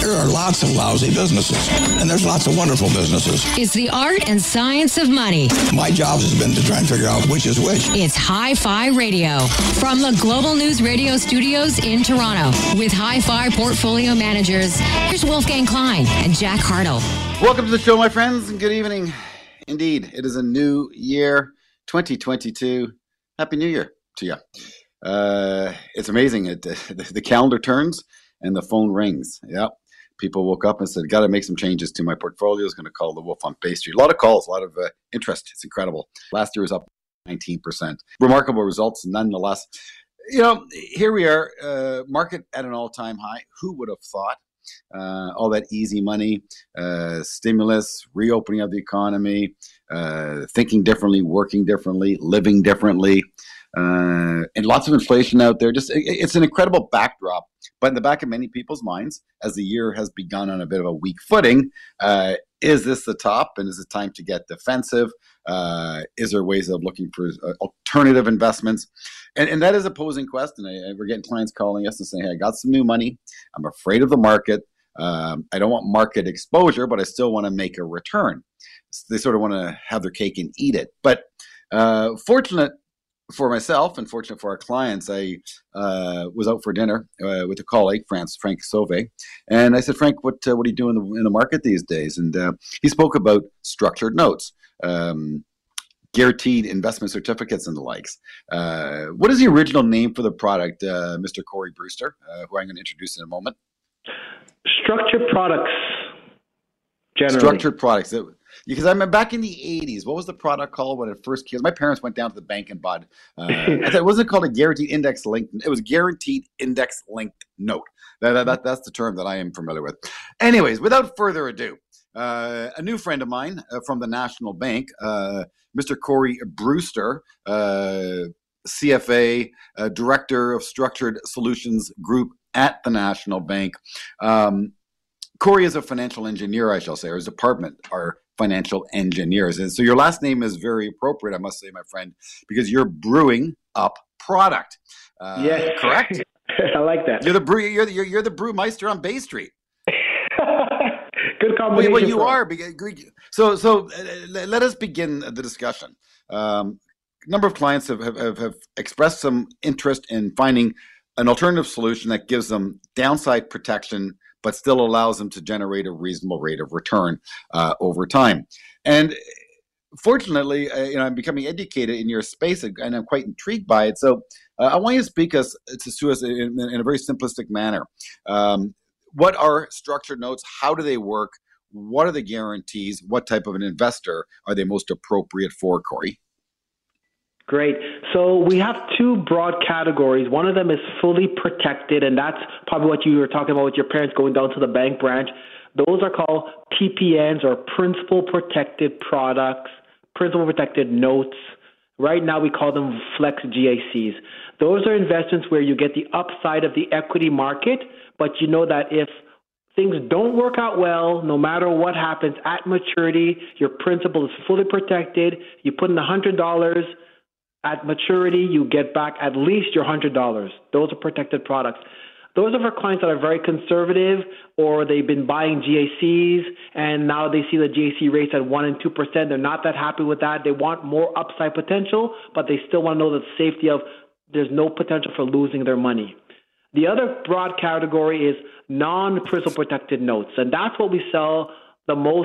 There are lots of lousy businesses, and there's lots of wonderful businesses. It's the art and science of money. My job has been to try and figure out which is which. It's Hi-Fi Radio from the Global News Radio studios in Toronto. With Hi-Fi portfolio managers, here's Wolfgang Klein and Jack Hartle. Welcome to the show, my friends, and good evening. Indeed, it is a new year, 2022. Happy New Year to you. It's amazing. The calendar turns and the phone rings. Yep. People woke up and said, got to make some changes to my portfolio. Is going to call the Wolf on Bay Street. A lot of calls, a lot of interest. It's incredible. Last year was up 19%. Remarkable results nonetheless. You know, here we are, market at an all-time high. Who would have thought? All that easy money, stimulus, reopening of the economy, thinking differently, working differently, living differently, and lots of inflation out there. It's an incredible backdrop. But in the back of many people's minds, as the year has begun on a bit of a weak footing, is this the top, and is it time to get defensive? Is there ways of looking for alternative investments? And that is a posing question. We're getting clients calling us and saying, hey, I got some new money. I'm afraid of the market. I don't want market exposure, but I still want to make a return. So they sort of want to have their cake and eat it. But fortunate for myself and fortunate for our clients, I was out for dinner with a colleague, Frank Sauve, and I said, Frank, what are you doing in the market these days? And he spoke about structured notes, guaranteed investment certificates and the likes. What is the original name for the product, Mr. Corey Brewster, who I'm going to introduce in a moment? Structured products, generally. Structured products. Because I'm back in the 80s. What was the product called when it first came? My parents went down to the bank and bought. I thought it wasn't called a guaranteed index linked. It was guaranteed index linked note. That's the term that I am familiar with. Anyways, without further ado, a new friend of mine from the National Bank, Mr. Corey Brewster, CFA, Director of Structured Solutions Group at the National Bank. Corey is a financial engineer, I shall say, or his department are financial engineers. And so your last name is very appropriate, I must say, my friend, because you're brewing up product. Yes. Correct? I like that. You're the brewmeister on Bay Street. Good combination. Well, you are. So let us begin the discussion. A number of clients have expressed some interest in finding an alternative solution that gives them downside protection but still allows them to generate a reasonable rate of return over time. And fortunately, I'm becoming educated in your space, and I'm quite intrigued by it. So I want you to speak to us in a very simplistic manner. What are structured notes? How do they work? What are the guarantees? What type of an investor are they most appropriate for, Corey? Great. So we have two broad categories. One of them is fully protected, and that's probably what you were talking about with your parents going down to the bank branch. Those are called PPNs, or principal protected products, principal protected notes. Right now we call them flex GICs. Those are investments where you get the upside of the equity market, but you know that if things don't work out well, no matter what happens, at maturity, your principal is fully protected. You put in $100. At maturity, you get back at least your $100. Those are protected products. Those are for clients that are very conservative, or they've been buying GICs and now they see the GIC rates at 1% and 2%. They're not that happy with that. They want more upside potential, but they still want to know the safety of there's no potential for losing their money. The other broad category is non-principal protected notes, and that's what we sell the most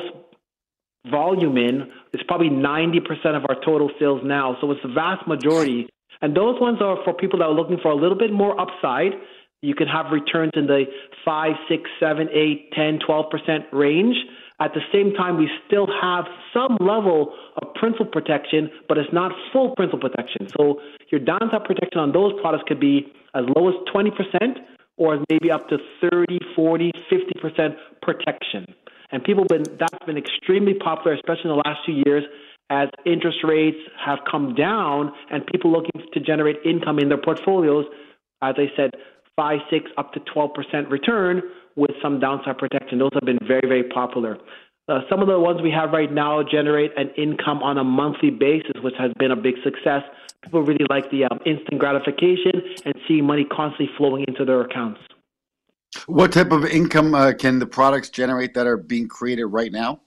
volume in. It's probably 90% of our total sales now, so it's the vast majority. And those ones are for people that are looking for a little bit more upside. You can have returns in the 5, 6, 7, 8, 10, 12% range. At the same time, we still have some level of principal protection, but it's not full principal protection. So your downside protection on those products could be as low as 20% or maybe up to 30, 40, 50% protection. And that's been extremely popular, especially in the last few years, as interest rates have come down and people looking to generate income in their portfolios. As I said, 5, 6, up to 12% return with some downside protection. Those have been very, very popular. Some of the ones we have right now generate an income on a monthly basis, which has been a big success. People really like the instant gratification and seeing money constantly flowing into their accounts. What type of income can the products generate that are being created right now?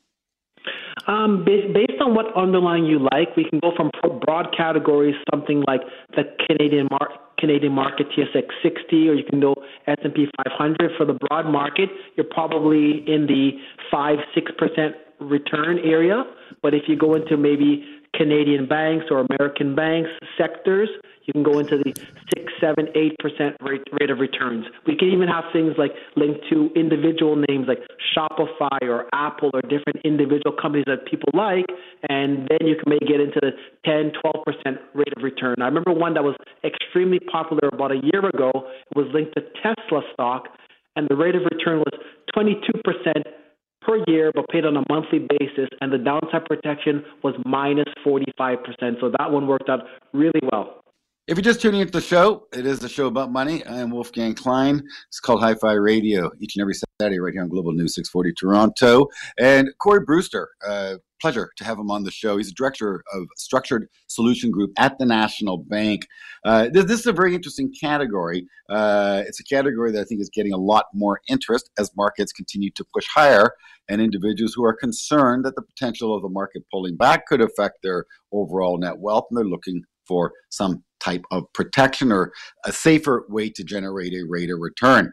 Based on what underlying you like, we can go from broad categories, something like the Canadian market TSX 60, or you can go S&P 500. For the broad market, you're probably in the 5-6% return area. But if you go into maybe Canadian banks or American banks sectors, you can go into the 6-7-8% rate of returns. We can even have things like linked to individual names like Shopify or Apple or different individual companies that people like, and then you can maybe get into the 10-12% rate of return. I remember one that was extremely popular about a year ago. It was linked to Tesla stock, and the rate of return was 22% per year, but paid on a monthly basis, and the downside protection was minus 45%. So that one worked out really well. If you're just tuning into the show, it is the show about money. I am Wolfgang Klein. It's called Hi-Fi Radio, each and every Saturday right here on Global News 640 Toronto. And Corey Brewster, pleasure to have him on the show. He's the director of Structured Solution Group at the National Bank. This is a very interesting category. It's a category that I think is getting a lot more interest as markets continue to push higher, and individuals who are concerned that the potential of the market pulling back could affect their overall net wealth, and they're looking for some type of protection or a safer way to generate a rate of return.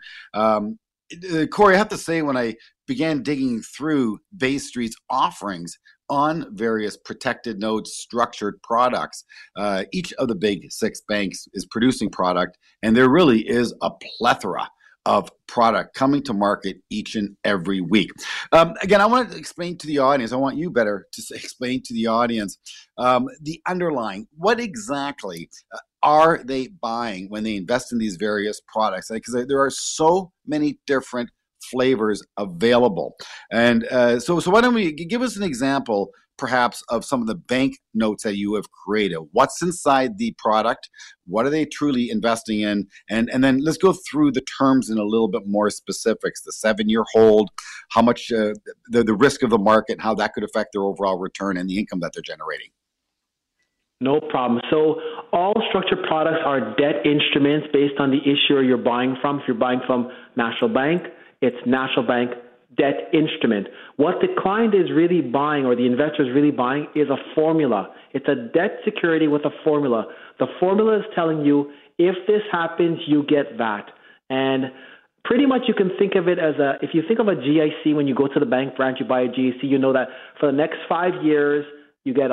Corey, I have to say, when I began digging through Bay Street's offerings on various protected notes, structured products, each of the big six banks is producing product, and there really is a plethora of product coming to market each and every week. Again, I want to explain to the audience, I want you better to explain to the audience the underlying, what exactly are they buying when they invest in these various products? Because there are so many different flavors available. And so why don't we give us an example, perhaps, of some of the bank notes that you have created? What's inside the product? What are they truly investing in? And then let's go through the terms in a little bit more specifics. The 7-year hold, how much the risk of the market, how that could affect their overall return and the income that they're generating. No problem. So all structured products are debt instruments based on the issuer you're buying from. If you're buying from National Bank, it's National Bank debt instrument. What the client is really buying, or the investor is really buying, is a formula. It's a debt security with a formula. The formula is telling you, if this happens, you get that. And pretty much you can think of it as if you think of a GIC, when you go to the bank branch, you buy a GIC, you know that for the next 5 years, you get a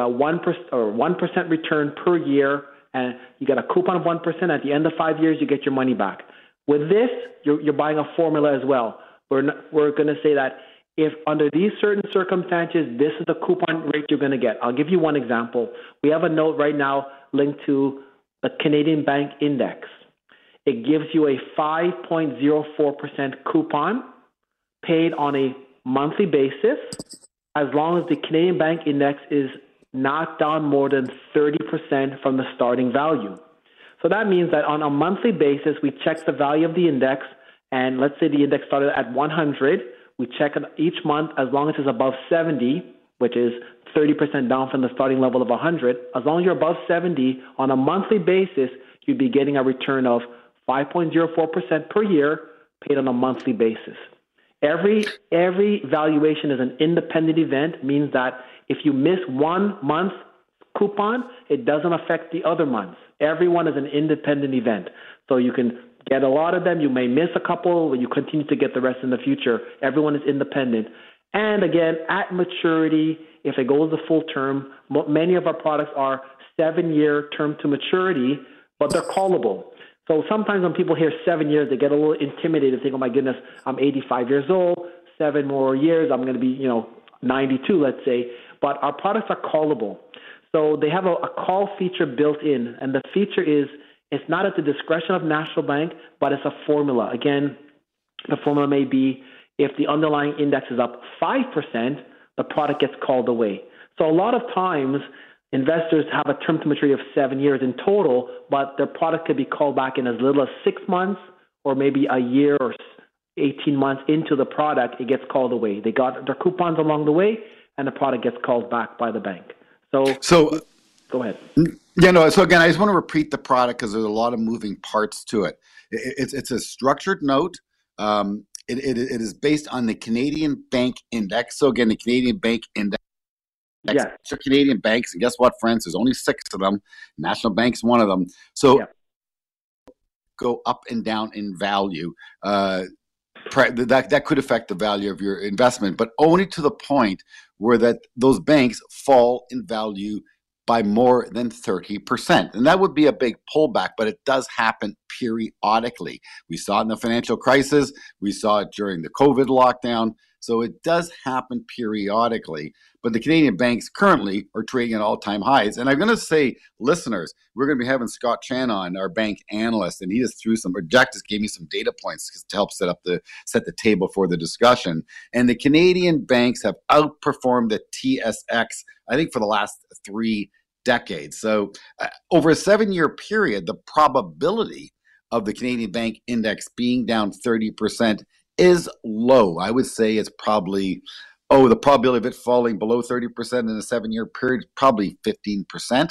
1% return per year, and you get a coupon of 1%. At the end of 5 years, you get your money back. With this, you're buying a formula as well. We're going to say that if under these certain circumstances, this is the coupon rate you're going to get. I'll give you one example. We have a note right now linked to the Canadian Bank Index. It gives you a 5.04% coupon paid on a monthly basis, as long as the Canadian Bank Index is not down more than 30% from the starting value. So that means that on a monthly basis, we check the value of the index, and let's say the index started at 100. We check it each month as long as it's above 70, which is 30% down from the starting level of 100. As long as you're above 70, on a monthly basis, you'd be getting a return of 5.04% per year paid on a monthly basis. Every valuation is an independent event, means that if you miss 1 month coupon, it doesn't affect the other months. Everyone is an independent event. So you can get a lot of them. You may miss a couple, but you continue to get the rest in the future. Everyone is independent. And again, at maturity, if it goes the full term, many of our products are 7-year term to maturity, but they're callable. So sometimes when people hear 7 years, they get a little intimidated, think, oh my goodness, I'm 85 years old, 7 more years, I'm going to be, 92, let's say. But our products are callable. So they have a call feature built in, and the feature is, it's not at the discretion of National Bank, but it's a formula. Again, the formula may be, if the underlying index is up 5%, the product gets called away. So a lot of times, investors have a term to maturity of 7 years in total, but their product could be called back in as little as 6 months, or maybe a year or 18 months into the product, it gets called away. They got their coupons along the way, and the product gets called back by the bank. So go ahead. So again, I just want to repeat the product because there's a lot of moving parts to it. It's a structured note It is based on the Canadian Bank Index. So again, the Canadian Bank Index. Yeah. So Canadian banks, and guess what, friends? There's only 6 of them. National Bank's one of them. So go up and down in value. That could affect the value of your investment, but only to the point where that those banks fall in value by more than 30%. And that would be a big pullback, but it does happen periodically. We saw it in the financial crisis. We saw it during the COVID lockdown. So it does happen periodically. But the Canadian banks currently are trading at all-time highs. And I'm going to say, listeners, we're going to be having Scott Chan on, our bank analyst, and he just Jack just gave me some data points to help set the table for the discussion. And the Canadian banks have outperformed the TSX, I think, for the last 3 decades. So over a 7-year period, the probability of the Canadian Bank Index being down 30% is low. I would say it's probably, the probability of it falling below 30% in a 7-year period is probably 15%,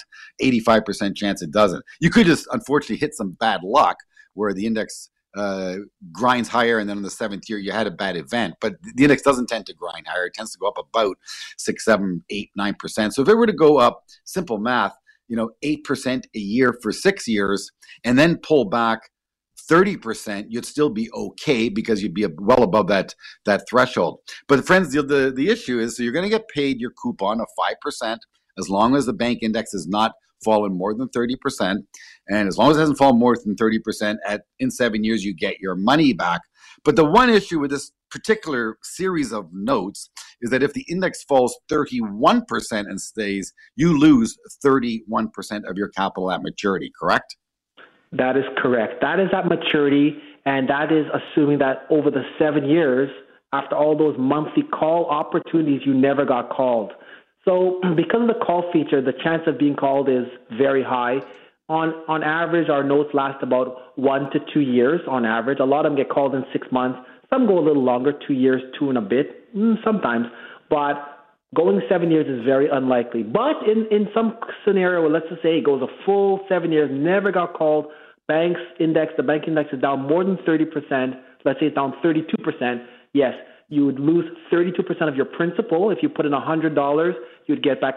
85% chance it doesn't. You could just unfortunately hit some bad luck where the index grinds higher, and then in the 7th year you had a bad event. But the index doesn't tend to grind higher. It tends to go up about 6, 7, 8, 9%. So if it were to go up, simple math, 8% a year for 6 years, and then pull back 30%, you'd still be okay because you'd be well above that threshold. But friends, the issue is, so you're going to get paid your coupon of 5% as long as the bank index has not fallen more than 30%. And as long as it hasn't fallen more than 30% in 7 years, you get your money back. But the one issue with this particular series of notes is that if the index falls 31% and stays, you lose 31% of your capital at maturity, correct? That is correct. That is at maturity, and that is assuming that over the 7 years, after all those monthly call opportunities, you never got called. So because of the call feature, the chance of being called is very high. On average, our notes last about 1 to 2 years on average. A lot of them get called in 6 months. Some go a little longer, 2 years, 2 and a bit, sometimes. But going 7 years is very unlikely. But in some scenario, let's just say it goes a full 7 years, never got called, the bank index is down more than 30%, let's say it's down 32%, yes, you would lose 32% of your principal. If you put in $100, you'd get back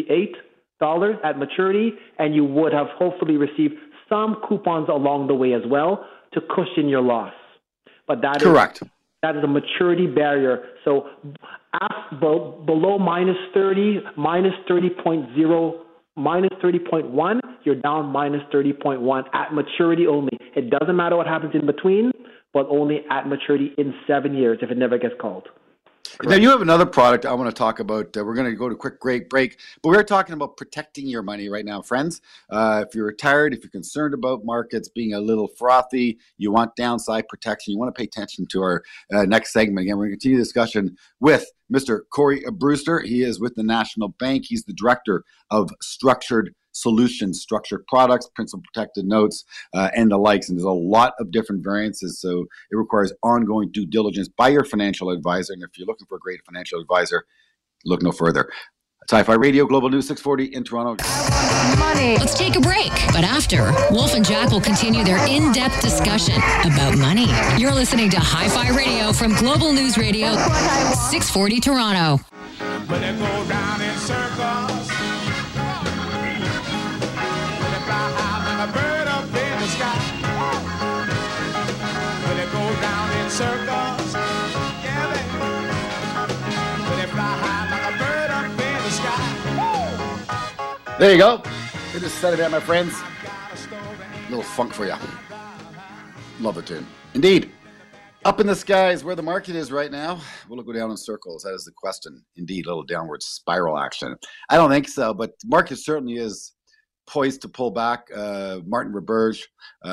$68 at maturity, and you would have hopefully received some coupons along the way as well to cushion your loss. But that correct. That is a maturity barrier. So below minus 30, minus 30.0, minus 30.1, you're down minus 30.1 at maturity only. It doesn't matter what happens in between, but only at maturity in 7 years if it never gets called. Correct. Now, you have another product I want to talk about. We're going to go to a quick break, but we're talking about protecting your money right now, friends. If you're retired, if you're concerned about markets being a little frothy, you want downside protection, you want to pay attention to our next segment. Again, we're going to continue the discussion with Mr. Corey Brewster. He is with the National Bank. He's the Director of Structured Solutions, structured products, principal protected notes, and the likes. And there's a lot of different variances, so it requires ongoing due diligence by your financial advisor. And if you're looking for a great financial advisor, look no further. It's Hi-Fi Radio, Global News 640 in Toronto. Money. Let's take a break. But after, Wolf and Jack will continue their in-depth discussion about money. You're listening to Hi-Fi Radio from Global News Radio 640 Toronto. When they go down in circles, a bird up in the sky. When they go down in circles, yeah, baby. When they fly high like a bird up in the sky. There you go. It just set it out, my friends. A little funk for you. Love the tune. Indeed. Up in the sky is where the market is right now. Will it go down in circles? That is the question. Indeed, a little downward spiral action. I don't think so, but the market certainly is poised to pull back. Martin Roberge,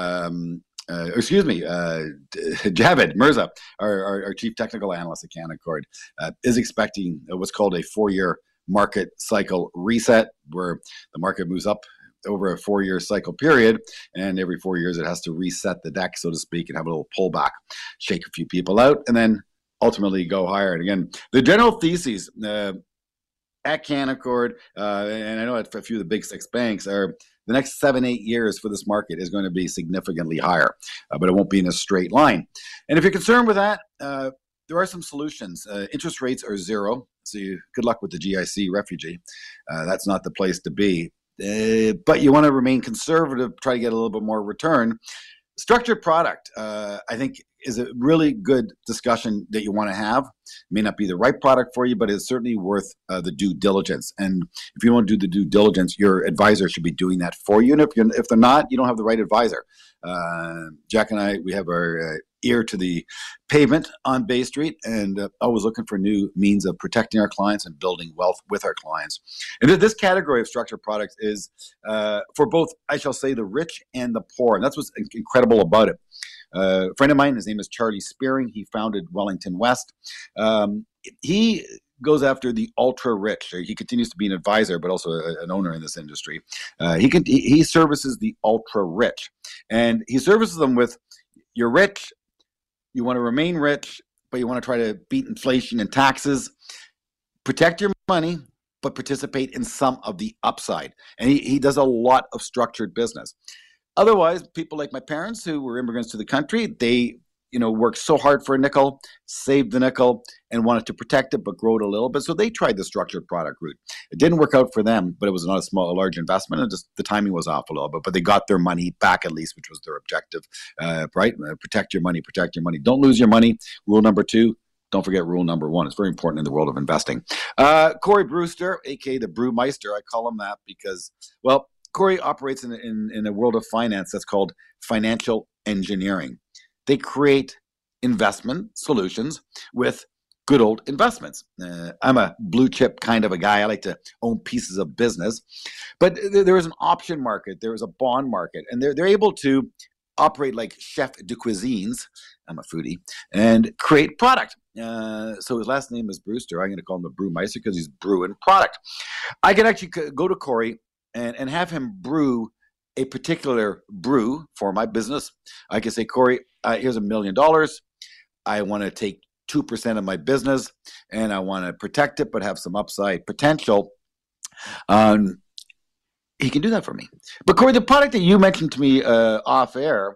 Javed Mirza, our chief technical analyst at Canaccord, is expecting what's called a 4-year market cycle reset, where the market moves up over a 4-year cycle period, and every 4 years it has to reset the deck, so to speak, and have a little pullback, shake a few people out, and then ultimately go higher. And again, the general theses at Canaccord, and I know a few of the big 6 banks, are the next 7-8 years for this market is going to be significantly higher, but it won't be in a straight line. And if you're concerned with that, there are some solutions. Interest rates are zero, so good luck with the GIC refugee. That's not the place to be. But you want to remain conservative, try to get a little bit more return. Structured product, I think, is a really good discussion that you want to have. It may not be the right product for you, but it's certainly worth the due diligence. And if you want to do the due diligence, your advisor should be doing that for you. And if they're not, you don't have the right advisor. Jack and I, we have our ear to the pavement on Bay Street, and always looking for new means of protecting our clients and building wealth with our clients. And this category of structured products is for both, I shall say, the rich and the poor. And that's what's incredible about it. A friend of mine, his name is Charlie Spearing. He founded Wellington West. He goes after the ultra rich. He continues to be an advisor, but also an owner in this industry. He services the ultra rich, and he services them with, you're rich, you want to remain rich, but you want to try to beat inflation and taxes, protect your money, but participate in some of the upside. And he does a lot of structured business. Otherwise, people like my parents who were immigrants to the country, they worked so hard for a nickel, saved the nickel, and wanted to protect it, but grow it a little bit. So they tried the structured product route. It didn't work out for them, but it was not a large investment, and just the timing was off a little bit. But they got their money back at least, which was their objective, right? Protect your money, protect your money. Don't lose your money. Rule number 2. Don't forget rule number 1. It's very important in the world of investing. Corey Brewster, aka the Brewmeister, I call him that because, well, Corey operates in a world of finance that's called financial engineering. They create investment solutions with good old investments. I'm a blue chip kind of a guy. I like to own pieces of business. But there is an option market. There is a bond market. And they're able to operate like chef de cuisines. I'm a foodie. And create product. So his last name is Brewster. I'm going to call him the Brewmeister because he's brewing product. I can actually go to Corey and have him brew a particular brew for my business. I can say, Corey, here's $1 million. I want to take 2% of my business and I want to protect it, but have some upside potential. He can do that for me. But Corey, the product that you mentioned to me off air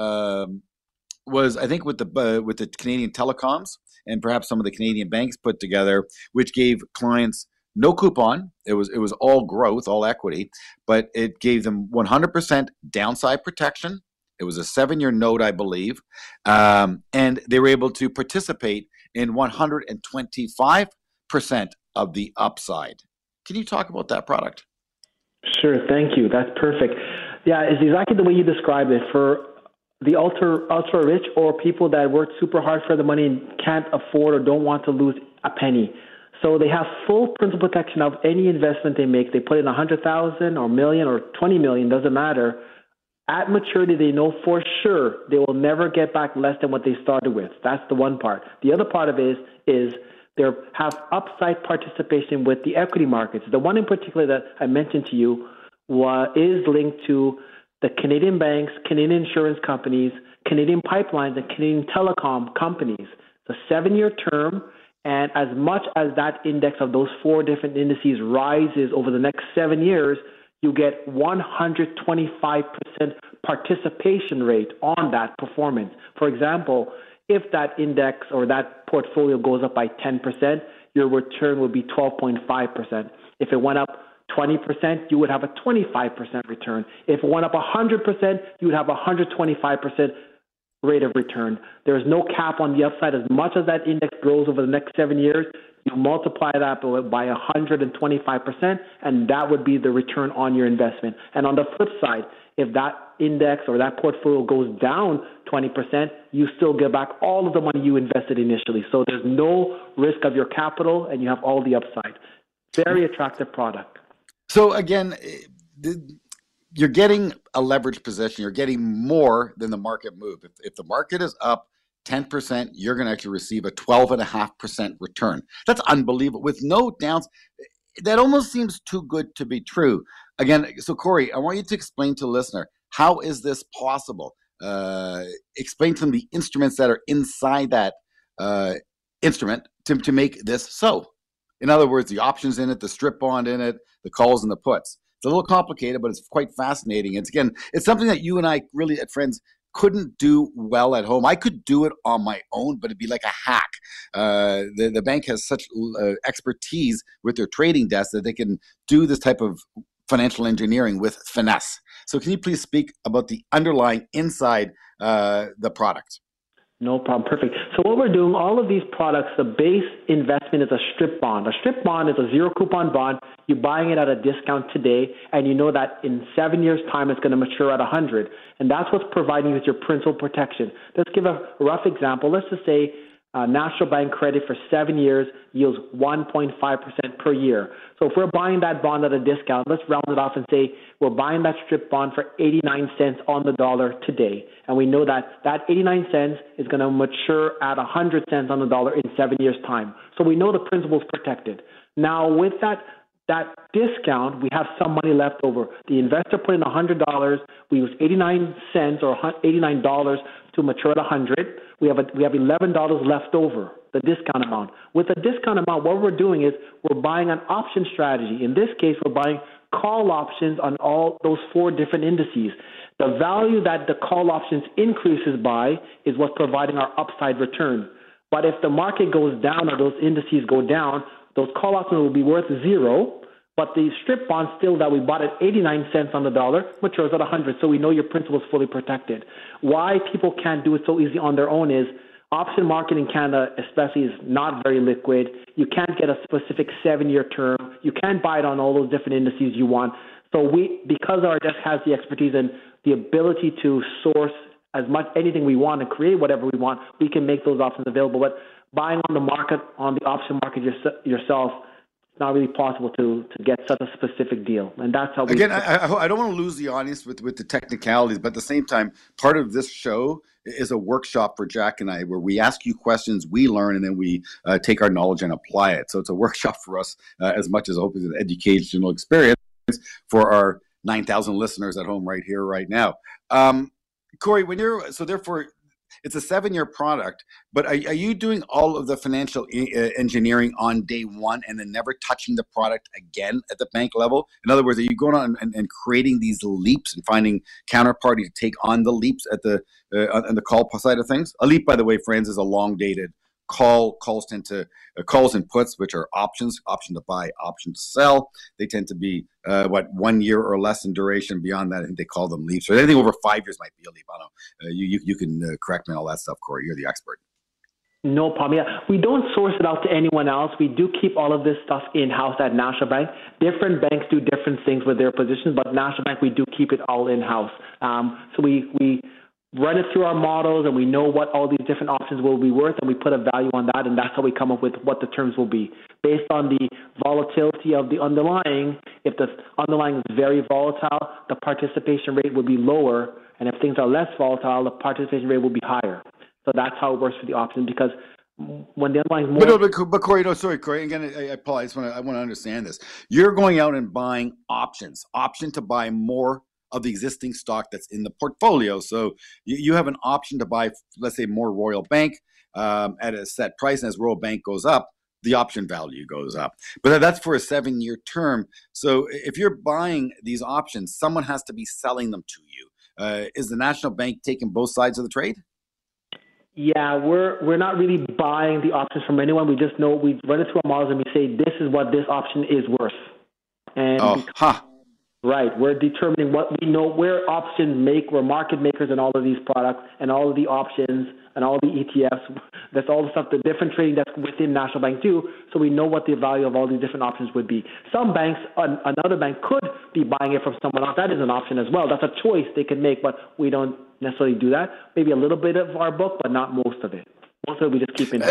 was, I think, with the Canadian telecoms and perhaps some of the Canadian banks put together, which gave clients no coupon. It was all growth, all equity, but it gave them 100% downside protection. It was a 7-year note, I believe, and they were able to participate in 125% of the upside. Can you talk about that product? Sure, thank you. That's perfect. Yeah, it's exactly the way you described it. For the ultra rich or people that work super hard for the money and can't afford or don't want to lose a penny. So they have full principal protection of any investment they make. They put in $100,000 or $1 million or $20 million, doesn't matter. At maturity, they know for sure they will never get back less than what they started with. That's the one part. The other part of it is they have upside participation with the equity markets. The one in particular that I mentioned to you is linked to the Canadian banks, Canadian insurance companies, Canadian pipelines, and Canadian telecom companies. It's a 7-year term. And as much as that index of those 4 different indices rises over the next 7 years, you get 125% participation rate on that performance. For example, if that index or that portfolio goes up by 10%, your return would be 12.5%. If it went up 20%, you would have a 25% return. If it went up 100%, you would have a 125% rate of return. There is no cap on the upside. As much as that index grows over the next 7 years, you multiply that by 125%, and that would be the return on your investment. And on the flip side, if that index or that portfolio goes down 20%, you still get back all of the money you invested initially. So there's no risk of your capital, and you have all the upside. Very attractive product. So again, you're getting a leveraged position. You're getting more than the market move. If the market is up 10%, you're going to actually receive a 12.5% return. That's unbelievable. With no downs, that almost seems too good to be true. Again, so Corey, I want you to explain to the listener, how is this possible? Explain to them the instruments that are inside that instrument to make this so. In other words, the options in it, the strip bond in it, the calls and the puts. It's a little complicated, but it's quite fascinating. It's something that you and I really, at Friends, couldn't do well at home. I could do it on my own, but it'd be like a hack. The bank has such expertise with their trading desk that they can do this type of financial engineering with finesse. So can you please speak about the underlying inside the product? No problem. Perfect. So what we're doing, all of these products, the base investment is a strip bond. A strip bond is a zero coupon bond. You're buying it at a discount today, and you know that in 7 years' time it's going to mature at 100. And that's what's providing you with your principal protection. Let's give a rough example. Let's just say National Bank credit for 7 years yields 1.5% per year. So if we're buying that bond at a discount, let's round it off and say we're buying that strip bond for 89 cents on the dollar today. And we know that that 89 cents is going to mature at 100 cents on the dollar in 7 years' time. So we know the principal is protected. Now, with that discount, we have some money left over. The investor put in $100. We use 89 cents or $89 to mature at 100. We have $11 left over, the discount amount. With the discount amount, what we're doing is we're buying an option strategy. In this case, we're buying call options on all those 4 different indices. The value that the call options increases by is what's providing our upside return. But if the market goes down or those indices go down, those call options will be worth 0. But the strip bond still that we bought at 89 cents on the dollar matures at 100, so we know your principal is fully protected. Why people can't do it so easy on their own is option market in Canada especially is not very liquid. You can't get a specific 7-year term. You can't buy it on all those different indices you want. So because our desk has the expertise and the ability to source as much anything we want and create whatever we want, we can make those options available. But buying on the market, on the option market yourself, not really possible to get such a specific deal. And that's how we... Again, I don't want to lose the audience with the technicalities, but at the same time, part of this show is a workshop for Jack and I where we ask you questions, we learn, and then we take our knowledge and apply it. So it's a workshop for us as much as hopefully an educational experience for our 9,000 listeners at home right here, right now. Corey, therefore, it's a 7-year product, but are you doing all of the financial engineering on day one and then never touching the product again at the bank level? In other words, are you going on and creating these leaps and finding counterparty to take on the leaps at on the call side of things? A leap, by the way, friends, is a long-dated call. Calls and puts, which are options, option to buy, option to sell. They tend to be 1 year or less in duration. Beyond that, I think they call them leaps. So anything over 5 years might be a leap. I don't know. You can correct me on all that stuff, Corey. You're the expert. No problem. Yeah, we don't source it out to anyone else. We do keep all of this stuff in-house at National Bank. Different banks do different things with their positions, but National Bank, we do keep it all in-house. So we run it through our models, and we know what all these different options will be worth, and we put a value on that, and that's how we come up with what the terms will be. Based on the volatility of the underlying, if the underlying is very volatile, the participation rate will be lower, and if things are less volatile, the participation rate will be higher. So that's how it works for the option, because when the underlying is more... But Corey, Corey, again, I apologize. I want to understand this. You're going out and buying option to buy more of the existing stock that's in the portfolio. So you have an option to buy, let's say, more Royal Bank at a set price. And as Royal Bank goes up, the option value goes up. But that's for a 7-year term. So if you're buying these options, someone has to be selling them to you. Is the National Bank taking both sides of the trade? Yeah, we're not really buying the options from anyone. We just know, we run it through our models and we say, this is what this option is worth. And right, we're determining what we know. We're we're market makers in all of these products and all of the options and all the ETFs. That's all the stuff, the different trading that's within National Bank do. So we know what the value of all these different options would be. Some banks, another bank could be buying it from someone else. That is an option as well. That's a choice they can make, but we don't necessarily do that. Maybe a little bit of our book, but not most of it. Most of it we just keep in.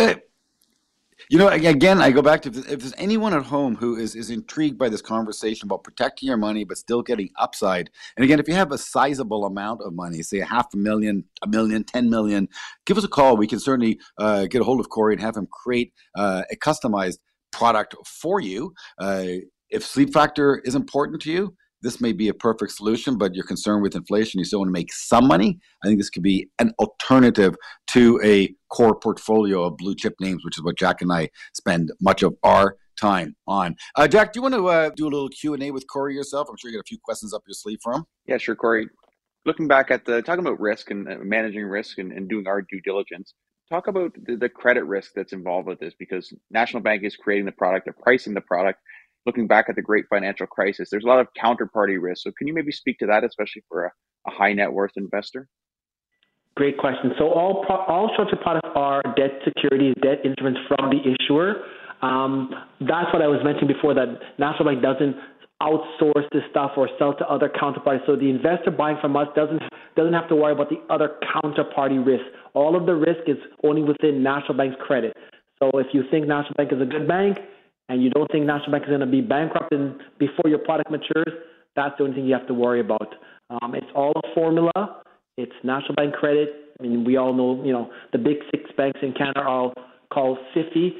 Again, I go back to if there's anyone at home who is intrigued by this conversation about protecting your money but still getting upside. And again, if you have a sizable amount of money, say $500,000, $1 million, $10 million, give us a call. We can certainly get a hold of Corey and have him create a customized product for you. If sleep factor is important to you, this may be a perfect solution, but you're concerned with inflation, you still want to make some money. I think this could be an alternative to a core portfolio of blue chip names, which is what Jack and I spend much of our time on. Jack, do you want to do a little Q&A with Corey yourself? I'm sure you got a few questions up your sleeve for him. Yeah, sure, Corey. Looking back at talking about risk and managing risk and doing our due diligence, talk about the credit risk that's involved with this, because National Bank is creating the product, they're pricing the product. Looking back at the great financial crisis, there's a lot of counterparty risk. So can you maybe speak to that, especially for a high net worth investor? Great question. So all structured products are debt securities, debt instruments from the issuer. That's what I was mentioning before, that National Bank doesn't outsource this stuff or sell to other counterparties. So the investor buying from us doesn't have to worry about the other counterparty risk. All of the risk is only within National Bank's credit. So if you think National Bank is a good bank and you don't think National Bank is going to be bankrupt before your product matures, that's the only thing you have to worry about. It's all a formula. It's National Bank credit. I mean, we all know, the big six banks in Canada are all called SIFI,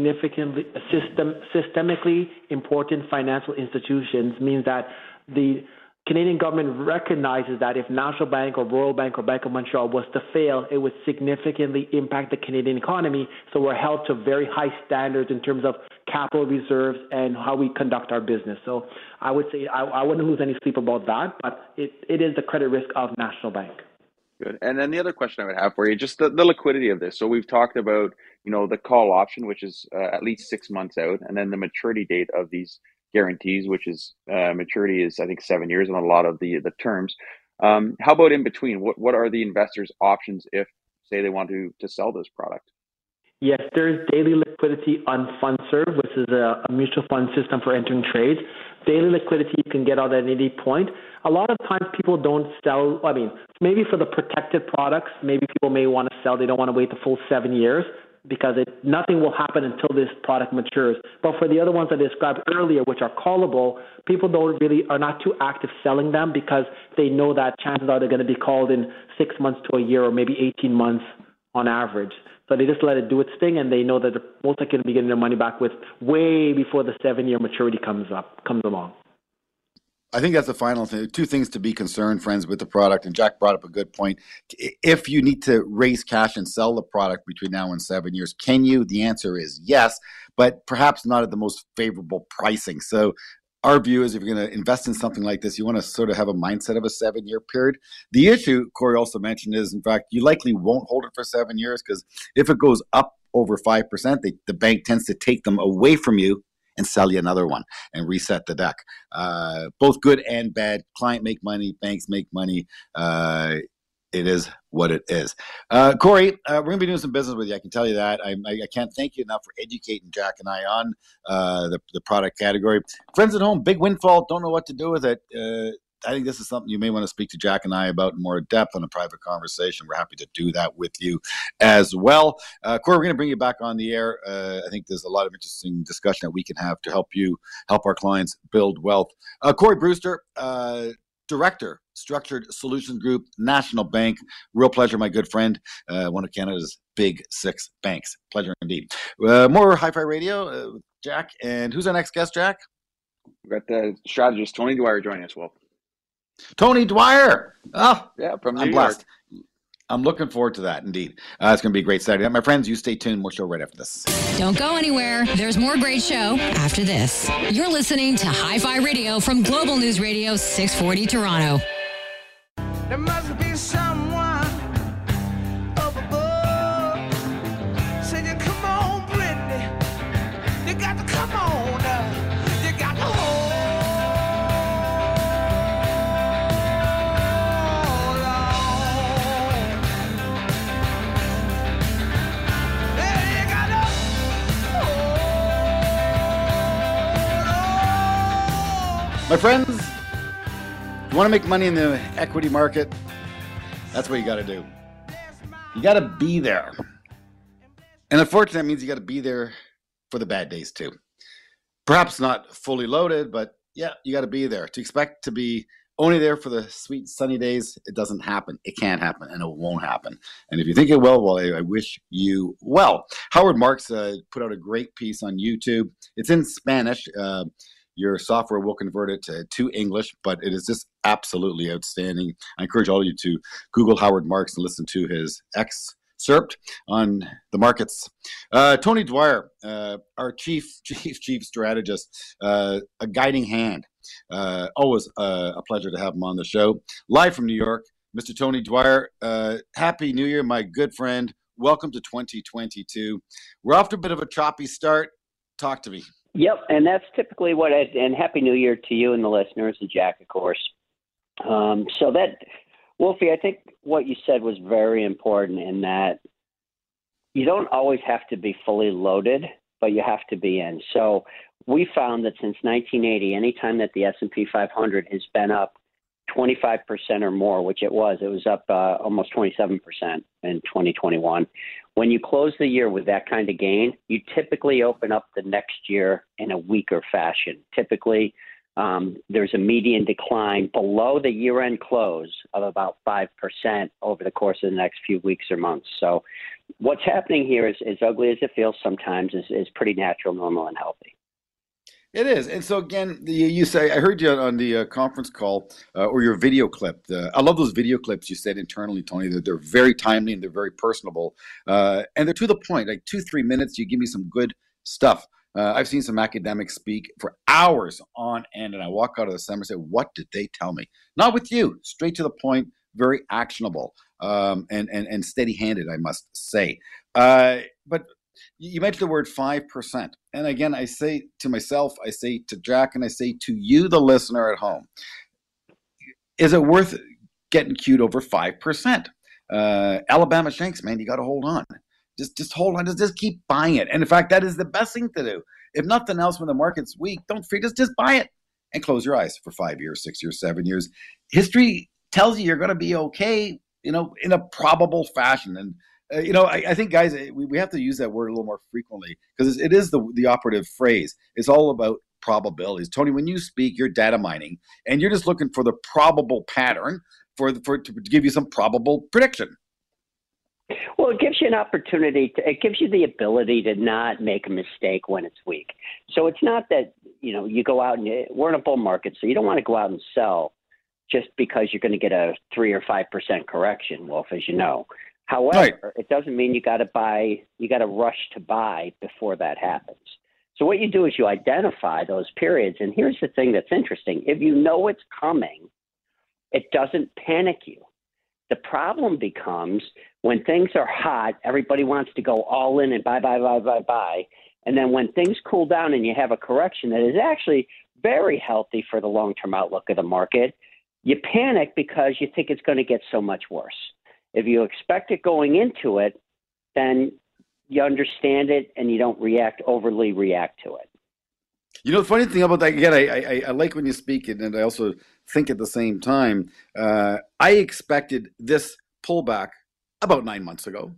systemically important financial institutions, means that the Canadian government recognizes that if National Bank or Royal Bank or Bank of Montreal was to fail, it would significantly impact the Canadian economy. So we're held to very high standards in terms of capital reserves and how we conduct our business. So I would say I wouldn't lose any sleep about that, but it is the credit risk of National Bank. Good. And then the other question I would have for you, just the liquidity of this. So we've talked about, the call option, which is at least 6 months out, and then the maturity date of these guarantees, which is maturity is, I think, 7 years on a lot of the terms. How about in between? What are the investors' options if, say, they want to sell this product? Yes, there is daily liquidity on FundServe, which is a mutual fund system for entering trades. Daily liquidity you can get out at any point. A lot of times people don't sell, maybe for the protected products, maybe people may want to sell. They don't want to wait the full 7 years because nothing will happen until this product matures. But for the other ones I described earlier, which are callable, people are not too active selling them because they know that chances are they're going to be called in 6 months to a year or maybe 18 months on average. So they just let it do its thing, and they know that they're most likely going to be getting their money back with way before the 7-year maturity comes along. I think that's the final thing. Two things to be concerned, friends, with the product. And Jack brought up a good point. If you need to raise cash and sell the product between now and 7 years, can you? The answer is yes, but perhaps not at the most favorable pricing. So our view is if you're going to invest in something like this, you want to sort of have a mindset of a 7-year period. The issue, Corey also mentioned, is, in fact, you likely won't hold it for 7 years because if it goes up over 5%, the bank tends to take them away from you and sell you another one and reset the deck. Both good and bad. Client make money, banks make money. It is what it is. Corey, we're going to be doing some business with you. I can tell you that. I can't thank you enough for educating Jack and I on the product category. Friends at home, big windfall, don't know what to do with it. I think this is something you may want to speak to Jack and I about in more depth on a private conversation. We're happy to do that with you as well. Corey, we're going to bring you back on the air. I think there's a lot of interesting discussion that we can have to help our clients build wealth. Corey Brewster, Director, Structured Solutions Group, National Bank. Real pleasure, my good friend. One of Canada's big six banks. Pleasure indeed. More Hi-Fi Radio, Jack. And who's our next guest, Jack? We've got the strategist, Tony Dwyer, joining us. Well, Tony Dwyer. Oh, yeah, from New I'm York. blessed. I'm looking forward to that, indeed. It's going to be a great Saturday. My friends, you stay tuned. We'll show right after this. Don't go anywhere. There's more great show after this. You're listening to Hi-Fi Radio from Global News Radio 640 Toronto. There must be someone up above. Say, come on, Brittany. You got to come on now. You got to hold on. Yeah, you got to hold on. My friends, you want to make money in the equity market? That's what you got to do. You got to be there. And unfortunately, that means you got to be there for the bad days too. Perhaps not fully loaded, but yeah, you got to be there. To expect to be only there for the sweet sunny days, it doesn't happen. It can't happen, and it won't happen. And if you think it will, well, I wish you well. Howard Marks put out a great piece on YouTube. It's in Spanish. Your software will convert it to English, but it is just absolutely outstanding. I encourage all of you to Google Howard Marks and listen to his SERPed on the markets. Tony Dwyer, our chief strategist, a guiding hand. Always a pleasure to have him on the show. Live from New York, Mr. Tony Dwyer. Happy New Year, my good friend. Welcome to 2022. We're off to a bit of a choppy start. Talk to me. Yep, and that's typically and Happy New Year to you and the listeners, and Jack, of course. So that, Wolfie, I think what you said was very important in that you don't always have to be fully loaded, but you have to be in. So we found that since 1980, anytime that the S&P 500 has been up 25% or more, which it was up almost 27% in 2021. When you close the year with that kind of gain, you typically open up the next year in a weaker fashion. Typically, there's a median decline below the year-end close of about 5% over the course of the next few weeks or months. So what's happening here is, as ugly as it feels sometimes, is pretty natural, normal, and healthy. It is. And so, again, you say, I heard you on the conference call or your video clip. I love those video clips you said internally, Tony. They're very timely and they're very personable. And they're to the point, like 2-3 minutes. You give me some good stuff. I've seen some academics speak for hours on end, and I walk out of the seminar and say, what did they tell me? Not with you. Straight to the point, very actionable and steady-handed, I must say. But you mentioned the word 5%. And again, I say to myself, I say to Jack, and I say to you, the listener at home, is it worth getting queued over 5%? Alabama Shanks, man, you got to hold on. Just hold on. Just keep buying it. And in fact, that is the best thing to do. If nothing else, when the market's weak, don't fear. Just buy it and close your eyes for 5 years, 6 years, 7 years. History tells you you're going to be okay, in a probable fashion. And I think, guys, we have to use that word a little more frequently because it is the operative phrase. It's all about probabilities. Tony, when you speak, you're data mining, and you're just looking for the probable pattern to give you some probable prediction. Well, it gives you an opportunity. It gives you the ability to not make a mistake when it's weak. So it's not that, you go out and we're in a bull market, so you don't want to go out and sell just because you're going to get a 3 or 5% correction, Wolf, as you know. However, right. It doesn't mean you got to rush to buy before that happens. So what you do is you identify those periods. And here's the thing that's interesting. If you know it's coming, it doesn't panic you. The problem becomes when things are hot, everybody wants to go all in and buy. And then when things cool down and you have a correction that is actually very healthy for the long-term outlook of the market, you panic because you think it's going to get so much worse. If you expect it going into it, then you understand it and you don't overly react to it. The funny thing about that, again, I like when you speak it, and I also think at the same time, I expected this pullback about 9 months ago.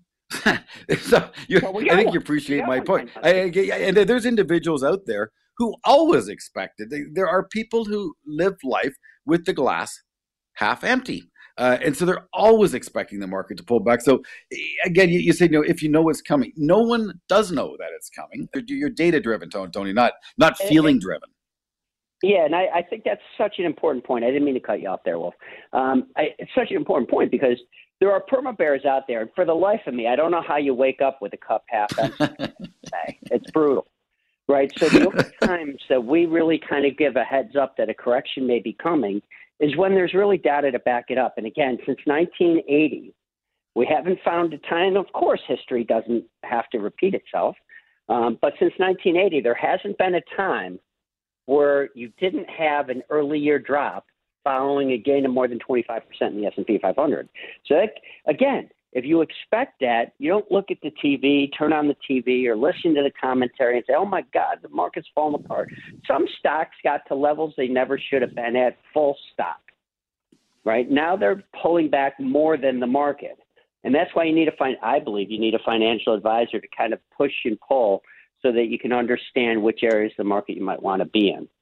So I think you appreciate my point. And there's individuals out there who always expected. There are people who live life with the glass half empty. And so they're always expecting the market to pull back. So again, you say, if you know it's coming, no one does know that it's coming. You're data driven, Tony, not feeling driven. Yeah, and I think that's such an important point. I didn't mean to cut you off there, Wolf. It's such an important point because there are perma bears out there, and for the life of me, I don't know how you wake up with a cup half empty. It's brutal, right? So the only times that we really kind of give a heads up that a correction may be coming is when there's really data to back it up. And again, since 1980, we haven't found a time. Of course, history doesn't have to repeat itself. But since 1980, there hasn't been a time where you didn't have an early year drop following a gain of more than 25% in the S&P 500. So that, again, if you expect that, you don't look at the TV, turn on the TV, or listen to the commentary and say, oh, my God, the market's falling apart. Some stocks got to levels they never should have been at, full stop. Right? Now they're pulling back more than the market. And that's why I believe you need a financial advisor to kind of push and pull so that you can understand which areas of the market you might want to be in.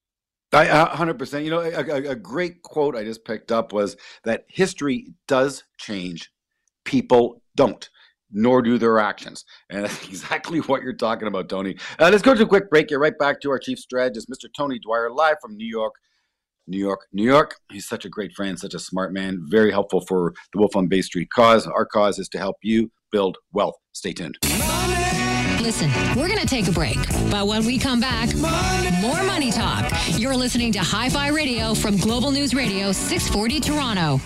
100%. A great quote I just picked up was that history does change. People don't, nor do their actions. And that's exactly what you're talking about, Tony. Let's go to a quick break. Get right back to our chief strategist, Mr. Tony Dwyer, live from New York. New York. He's such a great friend, such a smart man, very helpful for the Wolf on Bay Street cause. Our cause is to help you build wealth. Stay tuned. Listen, we're going to take a break. But when we come back, more Money Talk. You're listening to Hi-Fi Radio from Global News Radio, 640 Toronto.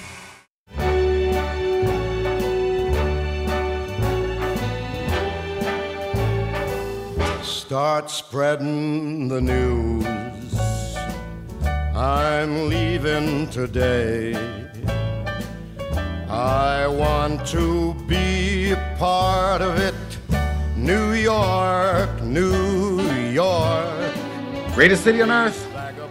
Start spreading the news. I'm leaving today. I want to be a part of it. New York, New York. Greatest city on earth.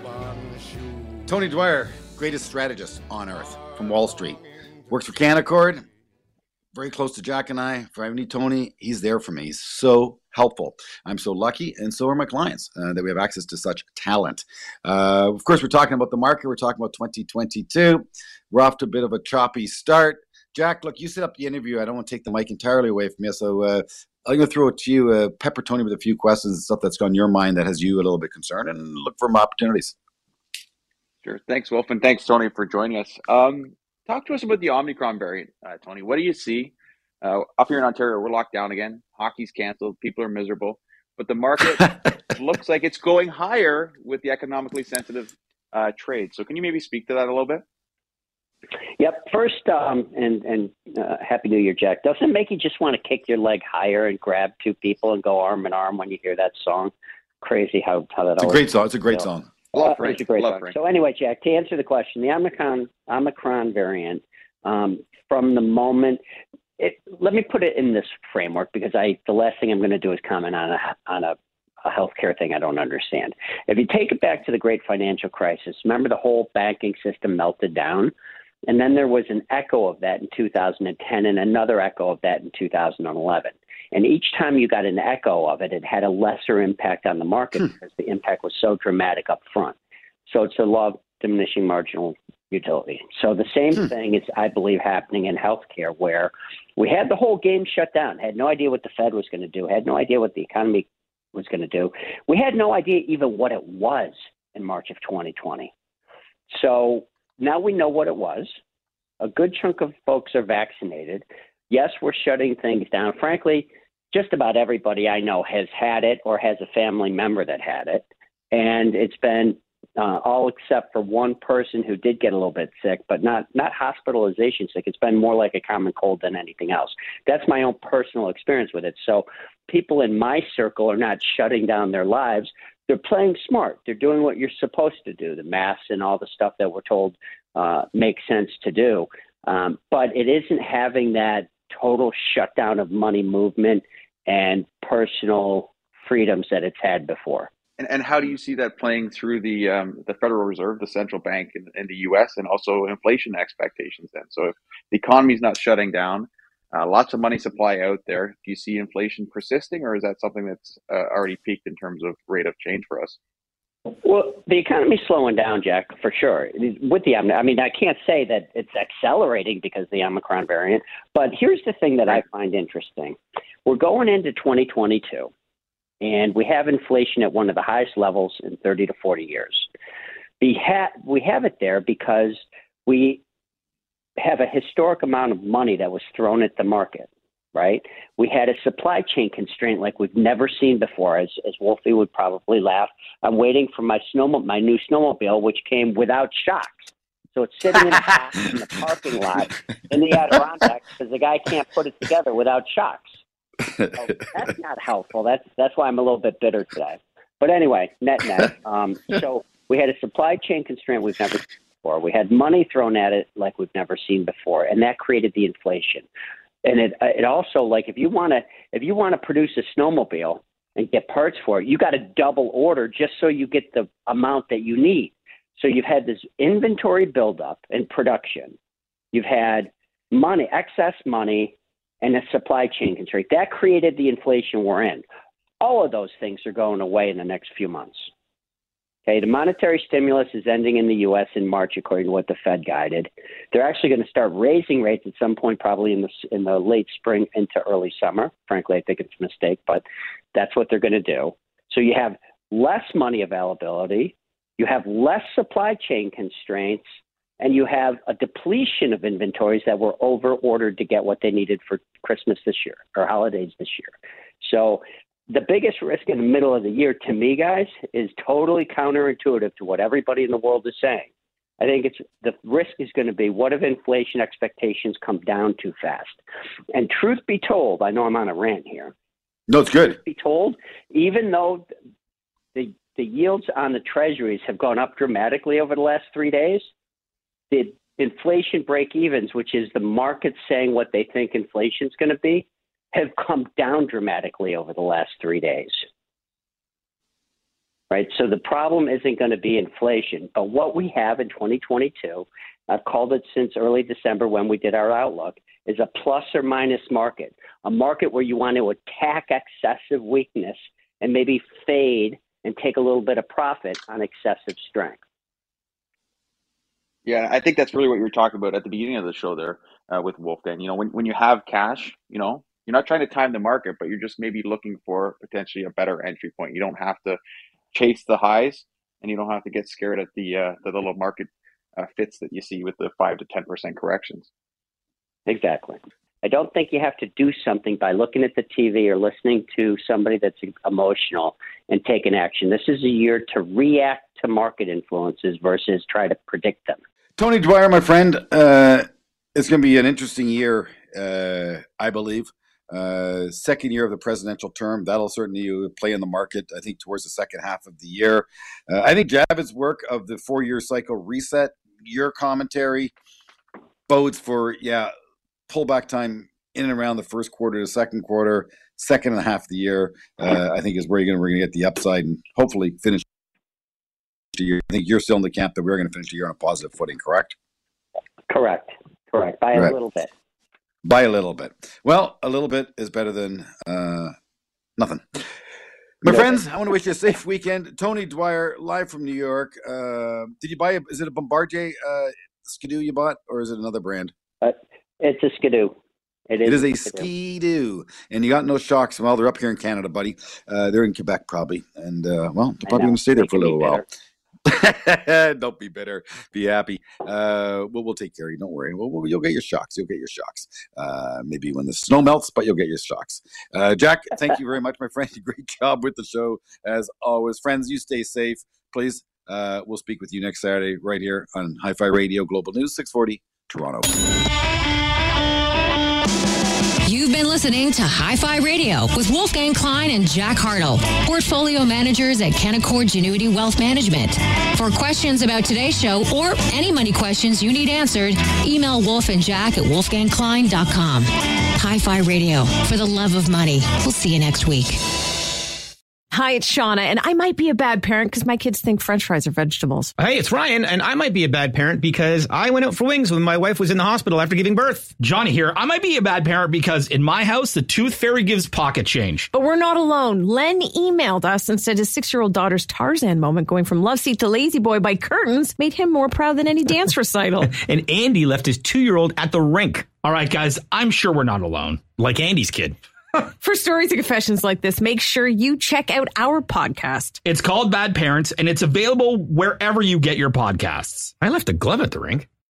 Tony Dwyer, greatest strategist on earth from Wall Street. Works for Canaccord. Very close to Jack and I. If I need Tony, he's there for me. He's so helpful. I'm so lucky, and so are my clients, that we have access to such talent. Of course, we're talking about the market. We're talking about 2022. We're off to a bit of a choppy start. Jack, look, you set up the interview. I don't want to take the mic entirely away from you, so I'm going to throw it to you. Pepper Tony with a few questions and stuff that's on your mind that has you a little bit concerned, and look for more opportunities. Sure. Thanks, Wolf, and thanks, Tony, for joining us. Talk to us about the Omicron variant, Tony. What do you see? Up here in Ontario, we're locked down again. Hockey's canceled. People are miserable. But the market looks like it's going higher with the economically sensitive trade. So can you maybe speak to that a little bit? Yep. First, and Happy New Year, Jack. Doesn't it make you just want to kick your leg higher and grab two people and go arm in arm when you hear that song? Crazy how that It's a great song. It's a great song. It's a great song. So anyway, Jack, to answer the question, the Omicron variant, from the moment, let me put it in this framework, because the last thing I'm going to do is comment on a healthcare thing I don't understand. If you take it back to the great financial crisis, remember the whole banking system melted down? And then there was an echo of that in 2010 and another echo of that in 2011. And each time you got an echo of it, it had a lesser impact on the market because the impact was so dramatic up front. So it's a law of diminishing marginal utility. So the same thing is, I believe, happening in healthcare, where we had the whole game shut down, had no idea what the Fed was going to do, had no idea what the economy was going to do. We had no idea even what it was in March of 2020. So now we know what it was. A good chunk of folks are vaccinated. Yes, we're shutting things down. Frankly, just about everybody I know has had it or has a family member that had it. And it's been all except for one person who did get a little bit sick, but not hospitalization sick. It's been more like a common cold than anything else. That's my own personal experience with it. So people in my circle are not shutting down their lives. They're playing smart. They're doing what you're supposed to do, the masks and all the stuff that we're told makes sense to do. But it isn't having that total shutdown of money movement and personal freedoms that it's had before. And how do you see that playing through the Federal Reserve, the central bank in the U.S., and also inflation expectations then? So if the economy is not shutting down, lots of money supply out there, do you see inflation persisting, or is that something that's already peaked in terms of rate of change for us? Well, the economy's slowing down, Jack, for sure. With I can't say that it's accelerating because of the Omicron variant, but here's the thing that I find interesting. We're going into 2022. And we have inflation at one of the highest levels in 30 to 40 years. We have it there because we have a historic amount of money that was thrown at the market, right? We had a supply chain constraint like we've never seen before, as Wolfie would probably laugh. I'm waiting for my new snowmobile, which came without shocks. So it's sitting in the parking lot in the Adirondacks because the guy can't put it together without shocks. So that's not helpful. That's why I'm a little bit bitter today. But anyway, net. So we had a supply chain constraint we've never seen before. We had money thrown at it like we've never seen before, and that created the inflation. And it also, like, if you want to produce a snowmobile and get parts for it, you got to double order just so you get the amount that you need. So you've had this inventory buildup and production. You've had money, excess money, and a supply chain constraint. That created the inflation we're in. All of those things are going away in the next few months. Okay, the monetary stimulus is ending in the U.S. in March, according to what the Fed guided. They're actually going to start raising rates at some point, probably in the late spring into early summer. Frankly, I think it's a mistake, but that's what they're going to do. So you have less money availability, you have less supply chain constraints, and you have a depletion of inventories that were over-ordered to get what they needed for Christmas this year or holidays this year. So the biggest risk in the middle of the year, to me, guys, is totally counterintuitive to what everybody in the world is saying. I think the risk is going to be, what if inflation expectations come down too fast? And truth be told, I know I'm on a rant here. No, it's good. Truth be told, even though the yields on the treasuries have gone up dramatically over the last 3 days, the inflation break-evens, which is the market saying what they think inflation is going to be, have come down dramatically over the last 3 days. Right? So the problem isn't going to be inflation, but what we have in 2022, I've called it since early December when we did our outlook, is a plus or minus market, a market where you want to attack excessive weakness and maybe fade and take a little bit of profit on excessive strength. Yeah, I think that's really what you were talking about at the beginning of the show there with Wolfgang. You know, when you have cash, you know, you're not trying to time the market, but you're just maybe looking for potentially a better entry point. You don't have to chase the highs, and you don't have to get scared at the little market fits that you see with the 5 to 10% corrections. Exactly. I don't think you have to do something by looking at the TV or listening to somebody that's emotional and taking action. This is a year to react to market influences versus try to predict them. Tony Dwyer, my friend, it's going to be an interesting year, I believe. Second year of the presidential term. That'll certainly play in the market, I think, towards the second half of the year. I think Javid's work of the 4-year cycle reset, your commentary, bodes for, pullback time in and around the first quarter to second quarter, second and a half of the year, I think is where we're going to get the upside and hopefully finish the year. I think you're still in the camp that we're going to finish the year on a positive footing, correct? Correct. By a little bit. By a little bit. Well, a little bit is better than nothing. My friends, I want to wish you a safe weekend. Tony Dwyer, live from New York. Did you buy is it a Bombardier Skidoo you bought, or is it another brand? It's a Skidoo. It is a Skidoo. And you got no shocks. Well, they're up here in Canada, buddy. They're in Quebec probably. And, they're probably going to stay there for a little while. Don't be bitter. Be happy. We'll take care of you. Don't worry. You'll get your shocks. Maybe when the snow melts, but you'll get your shocks. Jack, thank you very much, my friend. Great job with the show, as always. Friends, you stay safe, please. We'll speak with you next Saturday right here on Hi-Fi Radio Global News 640 Toronto. You've been listening to Hi-Fi Radio with Wolfgang Klein and Jack Hartle, portfolio managers at Canaccord Genuity Wealth Management. For questions about today's show or any money questions you need answered, email Wolf and Jack at wolfgangklein.com. Hi-Fi Radio, for the love of money. We'll see you next week. Hi, it's Shauna, and I might be a bad parent because my kids think French fries are vegetables. Hey, it's Ryan, and I might be a bad parent because I went out for wings when my wife was in the hospital after giving birth. Johnny here. I might be a bad parent because in my house, the tooth fairy gives pocket change. But we're not alone. Len emailed us and said his 6-year-old daughter's Tarzan moment going from love seat to lazy boy by curtains made him more proud than any dance recital. And Andy left his 2-year-old at the rink. All right, guys, I'm sure we're not alone. Like Andy's kid. For stories and confessions like this, make sure you check out our podcast. It's called Bad Parents, and it's available wherever you get your podcasts. I left a glove at the rink.